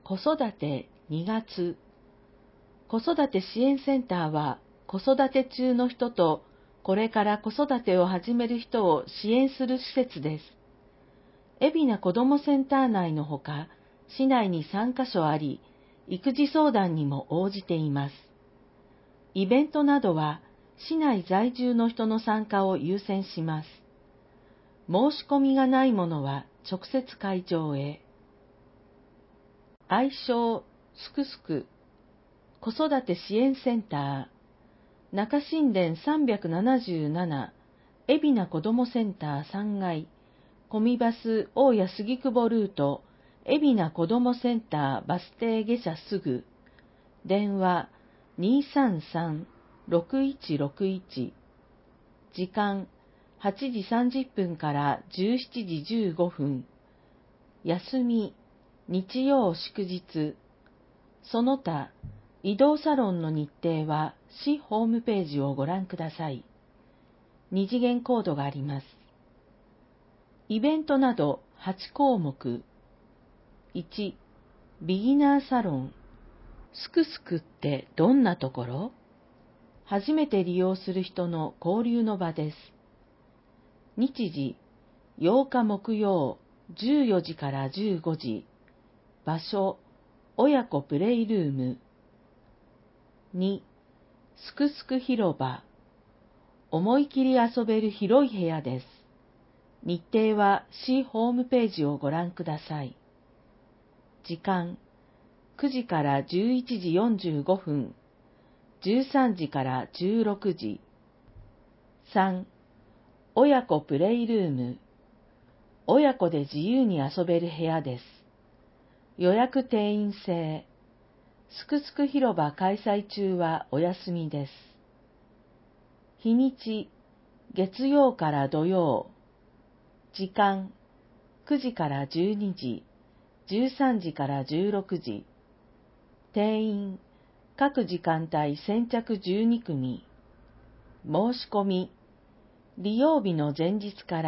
子育て2月。子育て支援センターは、子育て中の人と、これから子育てを始める人を支援する施設です。海老名こどもセンター内のほか、市内に3カ所あり、育児相談にも応じています。イベントなどは、市内在住の人の参加を優先します。申し込みがないものは直接会場へ。愛称すくすく子育て支援センター中新田377海老名こどもセンター3階コミバス大谷杉久保ルート海老名こどもセンターバス停下車すぐ電話233-6161時間8時30分から17時15分休み日曜祝日その他移動サロンの日程は市ホームページをご覧ください。2次元コードがあります。イベントなど8項目。1、ビギナーサロン。すくすくってどんなところ？初めて利用する人の交流の場です。日時、8日木曜、14時から15時。場所、親子プレイルーム。2、すくすく広場。思い切り遊べる広い部屋です。日程は市ホームページをご覧ください。時間、9時から11時45分、13時から16時。3、親子プレイルーム。親子で自由に遊べる部屋です。予約定員制。すくすく広場開催中はお休みです。日にち、月曜から土曜。時間、9時から12時、13時から16時。定員、各時間帯先着12組。申し込み、利用日の前日から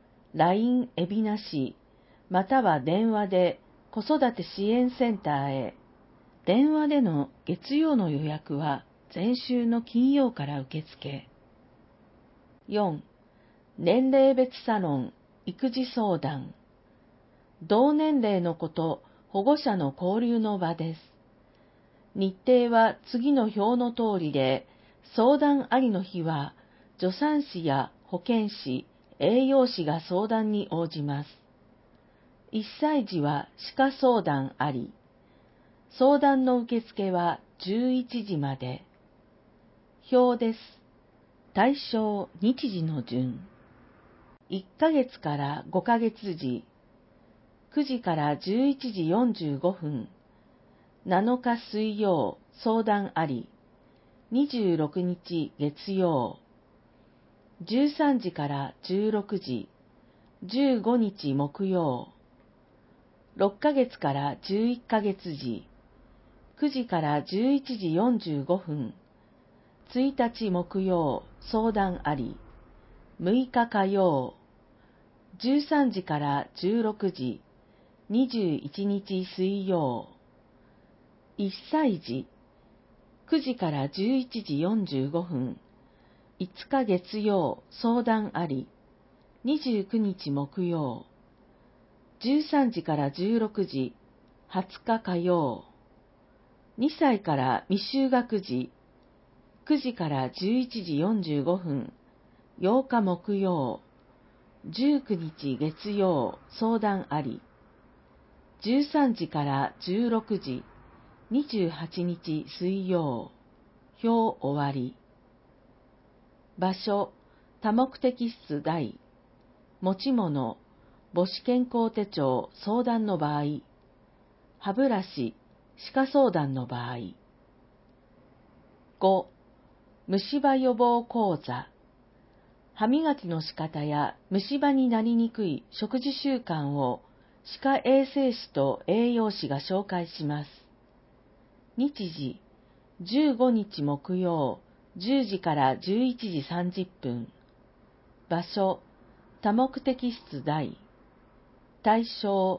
LINE 海老名市または電話で子育て支援センターへ。電話での月曜の予約は前週の金曜から受付。4. 年齢別サロン、育児相談。同年齢の子と保護者の交流の場です。日程は次の表の通りで、相談ありの日は助産師や保健師、栄養士が相談に応じます。1歳児は歯科相談あり。相談の受付は11時まで。表です。対象日時の順。1ヶ月から5ヶ月時。9時から11時45分。7日水曜、相談あり。26日月曜。13時から16時。15日木曜。6ヶ月から11ヶ月時。9時から11時45分。1日木曜、相談あり。6日火曜。13時から16時。21日水曜。1歳児。9時から11時45分。5日月曜、相談あり。29日木曜。13時から16時。20日火曜。2歳から未就学児。9時から11時45分。8日木曜。19日月曜、相談あり。13時から16時。28日水曜。表終わり。場所、多目的室大。持ち物、母子健康手帳相談の場合。歯ブラシ、歯科相談の場合。5. 虫歯予防講座。歯磨きの仕方や虫歯になりにくい食事習慣を歯科衛生士と栄養士が紹介します。日時、15日木曜、10時から11時30分。場所、多目的室大。対象、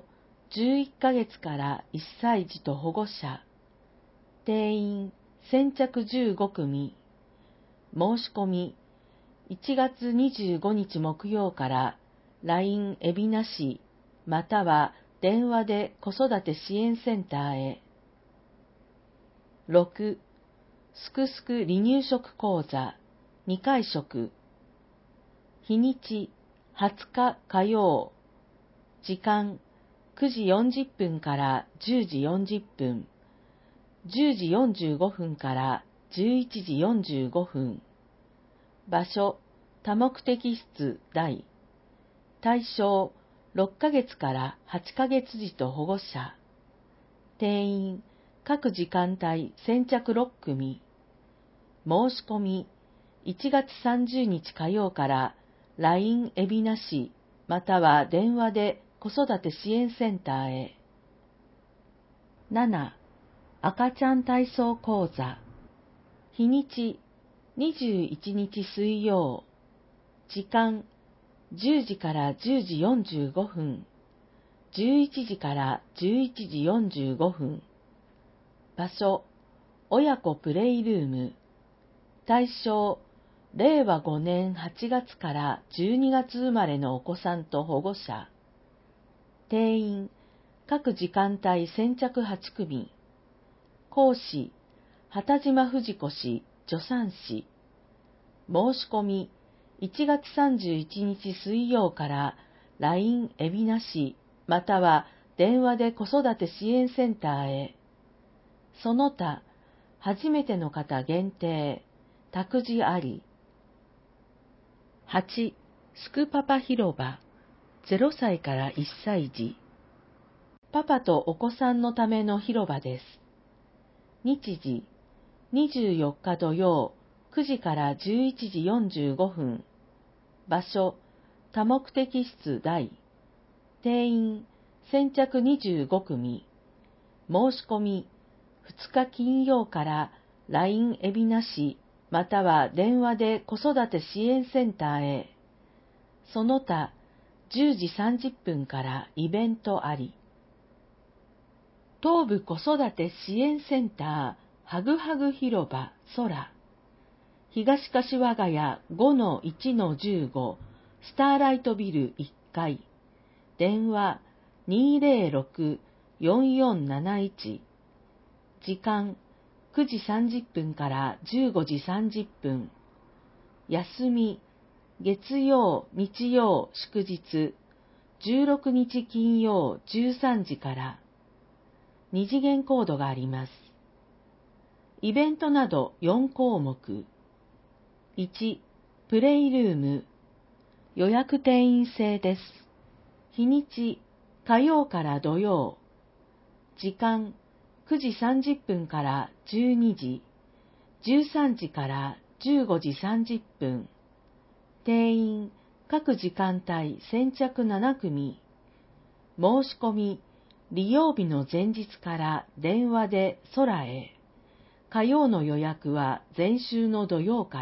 11ヶ月から1歳児と保護者、定員先着15組、申し込み1月25日木曜から LINE 海老名市または電話で子育て支援センターへ。6. すくすく離乳食講座2回食。日にち20日火曜。時間9時40分から10時40分。10時45分から11時45分。場所多目的室大。対象6ヶ月から8ヶ月児と保護者。定員各時間帯先着6組。申し込み1月30日火曜から LINE 海老名市または電話で子育て支援センターへ。7. 赤ちゃん体操講座。日にち21日水曜。時間10時から10時45分。11時から11時45分。場所親子プレイルーム。対象令和5年8月から12月生まれのお子さんと保護者。定員各時間帯先着8組。講師畑島藤子氏助産師。申し込み1月31日水曜から LINE 海老名市または電話で子育て支援センターへ。その他初めての方限定。託児あり。8. すくパパ広場0歳から1歳児。パパとお子さんのための広場です。日時24日土曜9時から11時45分。場所多目的室大。定員先着25組。申し込み2日金曜から LINE 海老名市または電話で子育て支援センターへ。その他10時30分からイベントあり。東部子育て支援センターはぐはぐ広場空。東柏ヶ谷 5-1-15 スターライトビル1階。電話206-4471。時間9時30分から15時30分。休み月曜、日曜、祝日16日金曜13時から。2次元コードがあります。イベントなど4項目。1. プレイルーム。予約定員制です。日にち火曜から土曜。時間9時30分から12時。13時から15時30分。定員各時間帯先着7組。申し込み利用日の前日から電話で空へ。火曜の予約は前週の土曜から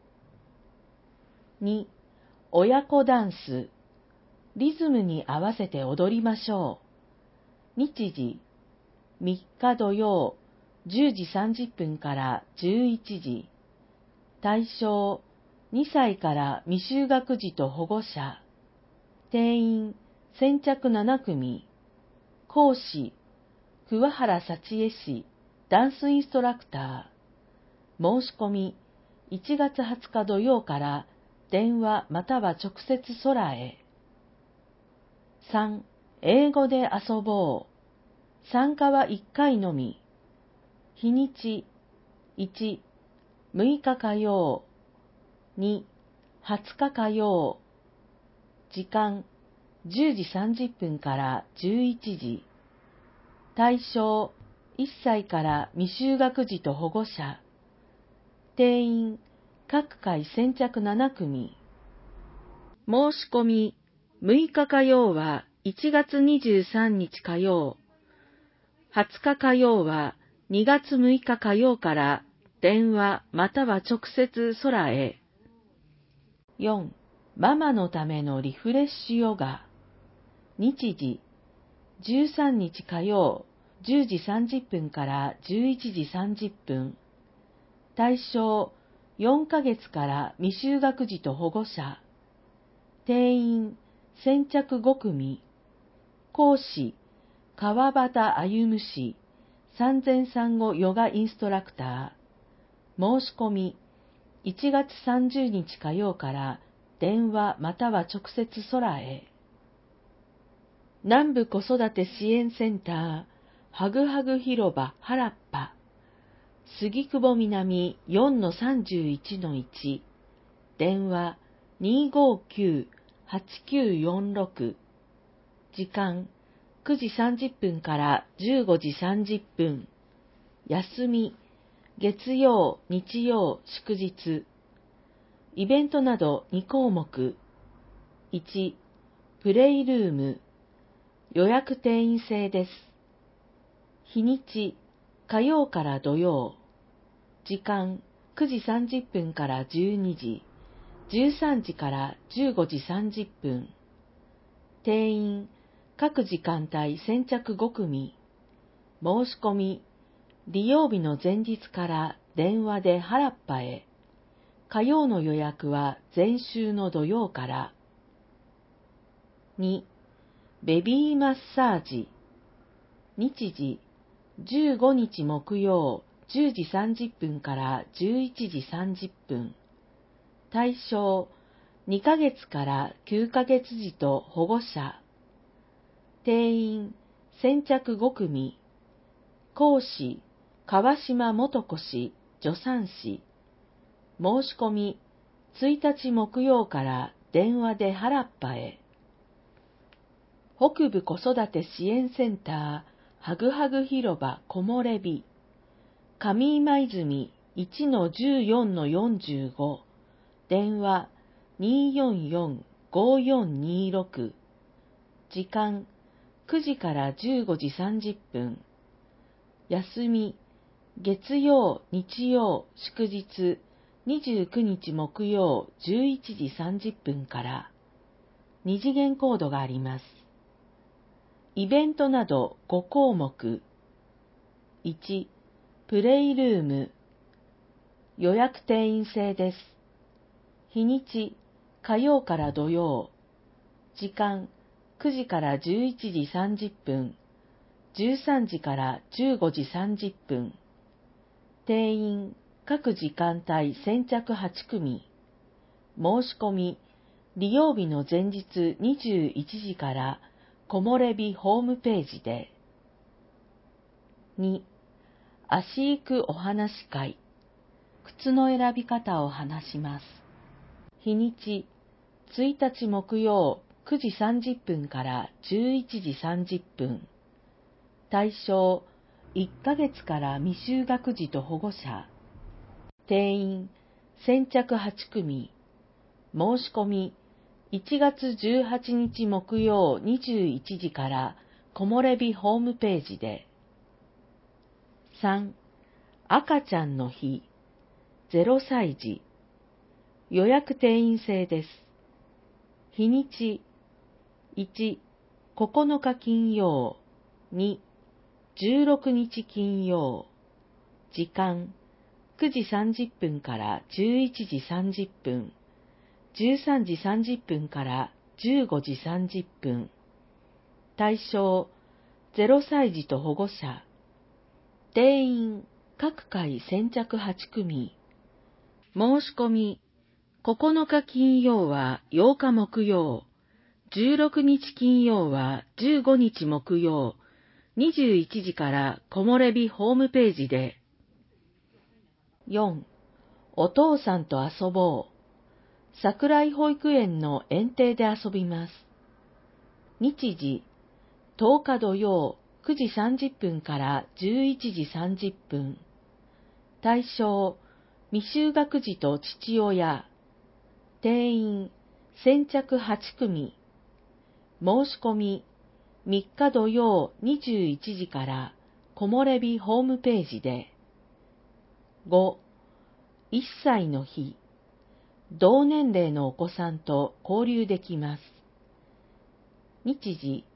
。2. 親子ダンス。リズムに合わせて踊りましょう。日時3日土曜10時30分から11時。対象2歳から未就学児と保護者。定員先着7組。講師桑原幸恵氏ダンスインストラクター。申し込み1月20日土曜から電話または直接空へ。3. 英語で遊ぼう。参加は1回のみ。日にち1. 6日火曜。2. 20日火曜。時間10時30分から11時。対象1歳から未就学児と保護者。定員各回先着7組。申し込み6日火曜は1月23日火曜。20日火曜は2月6日火曜から電話または直接空へ。4. ママのためのリフレッシュヨガ。日時 13日火曜、10時30分から11時30分。対象、4ヶ月から未就学児と保護者。定員、先着5組。講師、川端歩氏、産前産後ヨガインストラクター。申し込み、1月30日火曜から電話または直接空へ。南部子育て支援センター、はぐはぐ広場原っぱ。杉久保南 4-31-1。電話259-8946。時間9時30分から15時30分。休み、月曜、日曜、祝日。イベントなど2項目。1、プレイルーム。予約定員制です。日にち、火曜から土曜。時間、9時30分から12時。13時から15時30分。定員、各時間帯先着5組。申し込み、利用日の前日から電話で原っぱへ。火曜の予約は前週の土曜から。2、ベビーマッサージ。日時、15日木曜10時30分から11時30分。対象、2ヶ月から9ヶ月児と保護者。定員、先着5組。講師、川島元子氏、助産師。申し込み、1日木曜から電話で原っぱへ。北部子育て支援センター、はぐはぐ広場木漏れ日。上今泉 1-14-45。電話244-5426。時間9時から15時30分。休み、月曜、日曜、祝日、29日木曜11時30分から。2次元コードがあります。イベントなど5項目。1、プレイルーム。予約定員制です。日にち、火曜から土曜。時間、9時から11時30分。13時から15時30分。定員、各時間帯先着8組。申し込み、利用日の前日21時から木漏れ日ホームページで。2、足行くお話会。靴の選び方を話します。日にち、1日木曜9時30分から11時30分。対象、1ヶ月から未就学児と保護者。定員、先着8組。申し込み、1月18日木曜21時から木漏れ日ホームページで。3、赤ちゃんの日。0歳児。予約定員制です。日にち、1、9日金曜。2、16日金曜。時間、9時30分から11時30分。13時30分から15時30分。対象、0歳児と保護者。定員、各回先着8組。申し込み、9日金曜は8日木曜。16日金曜は15日木曜。21時から木漏れ日ホームページで。4、お父さんと遊ぼう。桜井保育園の園庭で遊びます。日時、10日土曜9時30分から11時30分。対象、未就学児と父親。定員、先着8組。申し込み、3日土曜21時から木漏れ日ホームページで。5、1歳の日。同年齢のお子さんと交流できます。日時、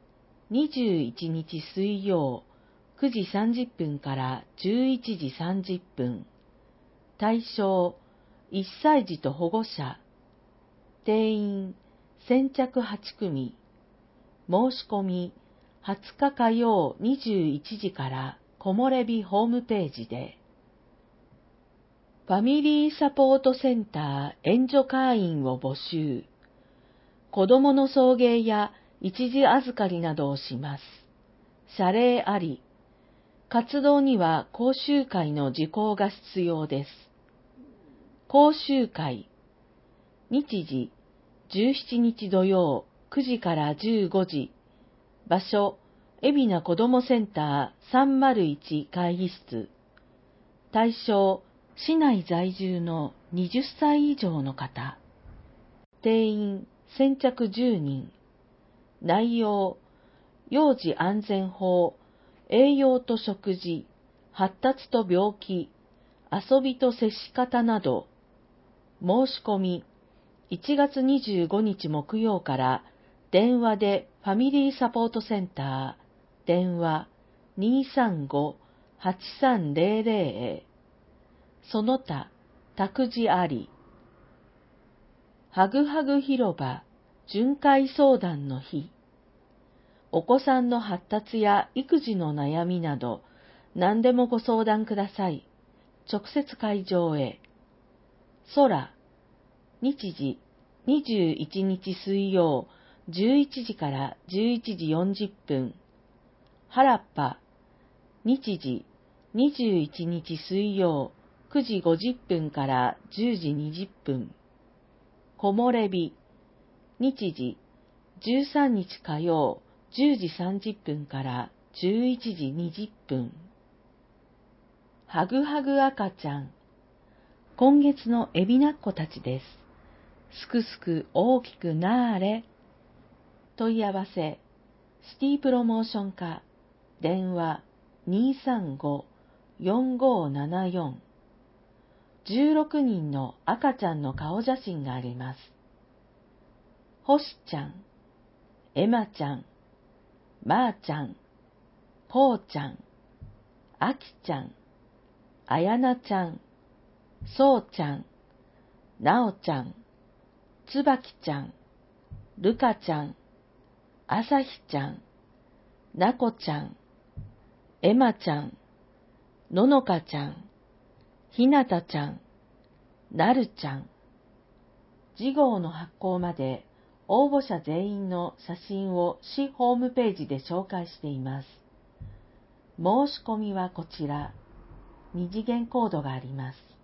21日水曜9時30分から11時30分。対象、1歳児と保護者。定員、先着8組。申し込み、20日火曜21時から木漏れ日ホームページで。ファミリーサポートセンター援助会員を募集。子どもの送迎や一時預かりなどをします。謝礼あり。活動には講習会の受講が必要です。講習会。日時、17日土曜9時から15時。場所、海老名子どもセンター301会議室。対象、市内在住の20歳以上の方。定員、先着10人。内容、幼児安全法、栄養と食事、発達と病気、遊びと接し方など。申し込み、1月25日木曜から電話でファミリーサポートセンター、電話 235-8300 へ。その他、託児あり。はぐはぐ広場巡回相談の日。お子さんの発達や育児の悩みなど、何でもご相談ください。直接会場へ。空。日時、21日水曜、11時から11時40分。原っぱ。日時、21日水曜、9時50分から10時20分。木漏れ日。日時、13日火曜、10時30分から11時20分。はぐはぐ赤ちゃん。今月の海老名っ子たちです。すくすく大きくなーれ。問い合わせ、シティプロモーション課、電話 235-4574。16人の赤ちゃんの顔写真があります。ほしちゃん、えまちゃん、まーちゃん、ぽーちゃん、あきちゃん、あやなちゃん、そうちゃん、なおちゃん、つばきちゃん、るかちゃん、あさひちゃん、なこちゃん、えまちゃん、ののかちゃん、ひなたちゃん、なるちゃん。次号の発行まで応募者全員の写真を市ホームページで紹介しています。申し込みはこちら。二次元コードがあります。